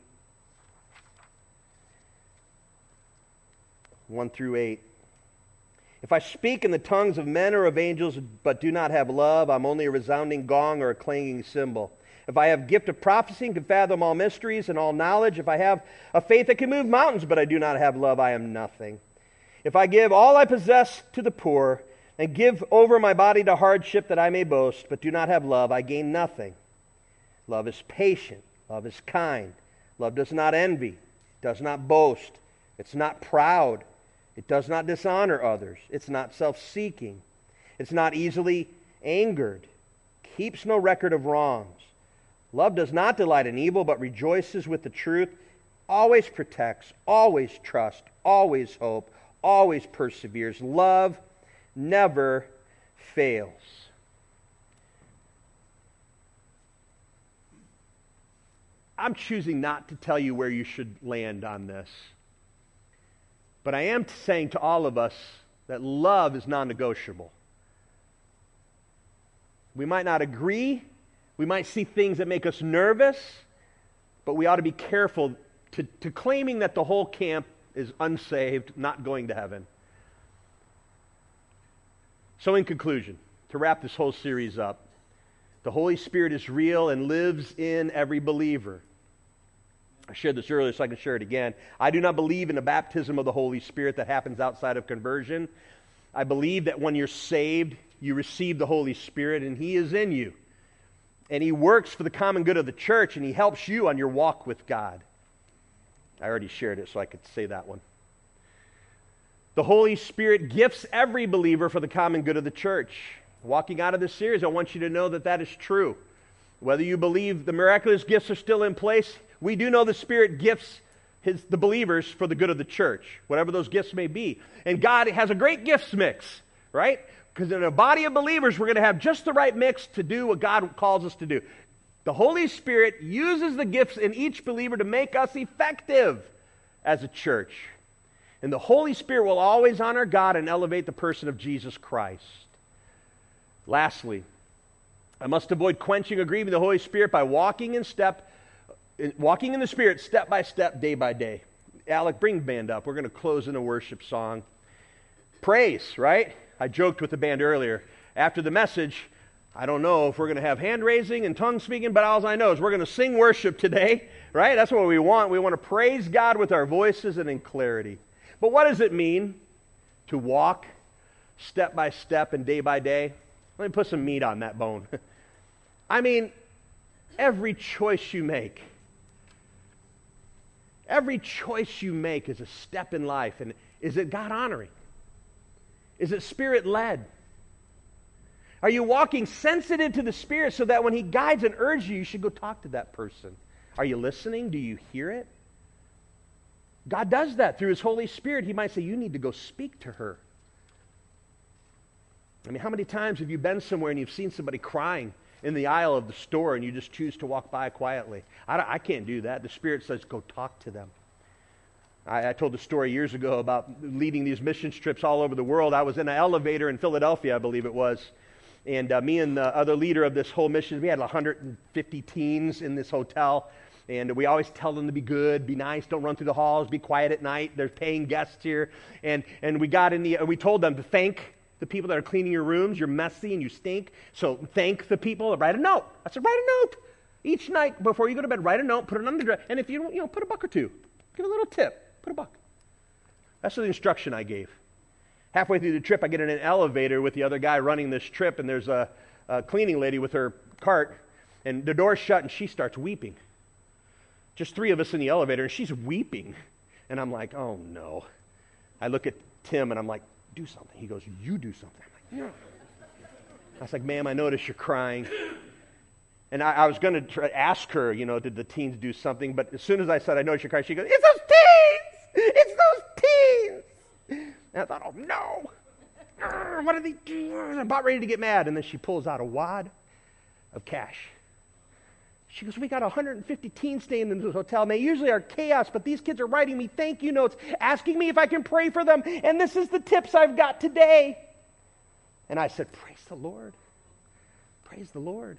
1 through 8. If I speak in the tongues of men or of angels, but do not have love, I'm only a resounding gong or a clanging cymbal. If I have gift of prophecy and can fathom all mysteries and all knowledge, if I have a faith that can move mountains, but I do not have love, I am nothing. If I give all I possess to the poor and give over my body to hardship that I may boast, but do not have love, I gain nothing. Love is patient. Love is kind. Love does not envy, does not boast. It's not proud. It does not dishonor others. It's not self-seeking. It's not easily angered. Keeps no record of wrongs. Love does not delight in evil, but rejoices with the truth. Always protects. Always trusts. Always hope. Always perseveres. Love never fails. I'm choosing not to tell you where you should land on this. But I am saying to all of us that love is non-negotiable. We might not agree. We might see things that make us nervous. But we ought to be careful to claiming that the whole camp is unsaved, not going to heaven. So in conclusion, to wrap this whole series up, the Holy Spirit is real and lives in every believer. I shared this earlier, so I can share it again. I do not believe in a baptism of the Holy Spirit that happens outside of conversion. I believe that when you're saved, you receive the Holy Spirit, and He is in you. And He works for the common good of the church, and He helps you on your walk with God. I already shared it, so I could say that one. The Holy Spirit gifts every believer for the common good of the church. Walking out of this series, I want you to know that that is true. Whether you believe the miraculous gifts are still in place, we do know the Spirit gifts the believers for the good of the church, whatever those gifts may be. And God has a great gifts mix, right? Because in a body of believers, we're going to have just the right mix to do what God calls us to do. The Holy Spirit uses the gifts in each believer to make us effective as a church. And the Holy Spirit will always honor God and elevate the person of Jesus Christ. Lastly, I must avoid quenching or grieving the Holy Spirit by walking in the Spirit step by step, day by day. Alec, bring the band up. We're going to close in a worship song. Praise, right? I joked with the band earlier. After the message, I don't know if we're going to have hand raising and tongue speaking, but all I know is we're going to sing worship today, right? That's what we want. We want to praise God with our voices and in clarity. But what does it mean to walk step by step and day by day? Let me put some meat on that bone. I mean, every choice you make is a step in life. And is it God-honoring? Is it Spirit-led? Are you walking sensitive to the Spirit so that when He guides and urges you, you should go talk to that person? Are you listening? Do you hear it? God does that through His Holy Spirit. He might say, you need to go speak to her. I mean, how many times have you been somewhere and you've seen somebody crying in the aisle of the store and you just choose to walk by quietly? I can't do that. The Spirit says, go talk to them. I told the story years ago about leading these missions trips all over the world. I was in an elevator in Philadelphia, I believe it was. And me and the other leader of this whole mission, we had 150 teens in this hotel. And we always tell them to be good, be nice, don't run through the halls, be quiet at night. There's paying guests here. And we told them to thank the people that are cleaning your rooms. You're messy and you stink. So thank the people. Write a note. I said, write a note. Each night before you go to bed, write a note, put it on the dress. And if you don't, put a buck or two. Give a little tip. Put a buck. That's the instruction I gave. Halfway through the trip, I get in an elevator with the other guy running this trip, and there's a cleaning lady with her cart, and the door's shut, and she starts weeping. Just three of us in the elevator, and she's weeping. And I'm like, oh no. I look at Tim and I'm like, do something. He goes, you do something. I'm like, yeah. I was like, ma'am, I notice you're crying. And I was going to ask her, did the teens do something? But as soon as I said, I notice you're crying, she goes, it's those teens! It's those teens! And I thought, oh no! What are they doing? I'm about ready to get mad. And then she pulls out a wad of cash. She goes, we got 150 teens staying in this hotel, and they usually are chaos, but these kids are writing me thank you notes, asking me if I can pray for them, and this is the tips I've got today. And I said, praise the Lord. Praise the Lord.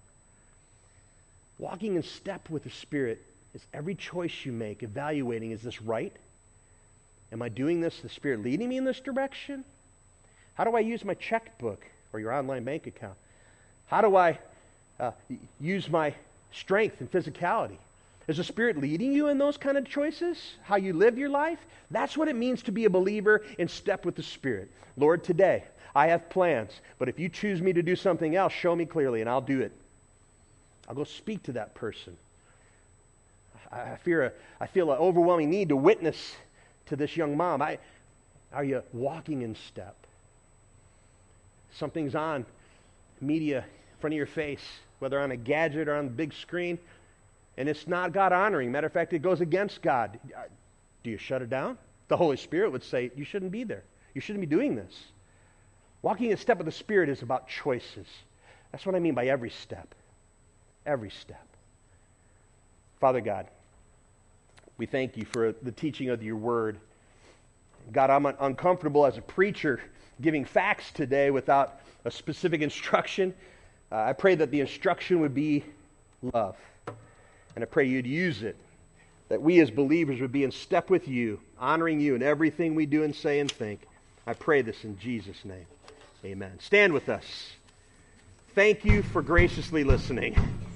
Walking in step with the Spirit is every choice you make, evaluating, is this right? Am I doing this? Is the Spirit leading me in this direction? How do I use my checkbook or your online bank account? How do I use my strength and physicality? Is the Spirit leading you in those kind of choices? How you live your life? That's what it means to be a believer in step with the Spirit. Lord, today, I have plans, but if you choose me to do something else, show me clearly and I'll do it. I'll go speak to that person. I feel an overwhelming need to witness to this young mom. Are you walking in step? Something's on media in front of your face, whether on a gadget or on the big screen, and it's not God honoring. Matter of fact, it goes against God. Do you shut it down? The Holy Spirit would say, you shouldn't be there. You shouldn't be doing this. Walking in step with the Spirit is about choices. That's what I mean by every step. Every step. Father God, we thank you for the teaching of your word. God, I'm uncomfortable as a preacher giving facts today without a specific instruction. I pray that the instruction would be love. And I pray you'd use it. That we as believers would be in step with you, honoring you in everything we do and say and think. I pray this in Jesus' name. Amen. Stand with us. Thank you for graciously listening.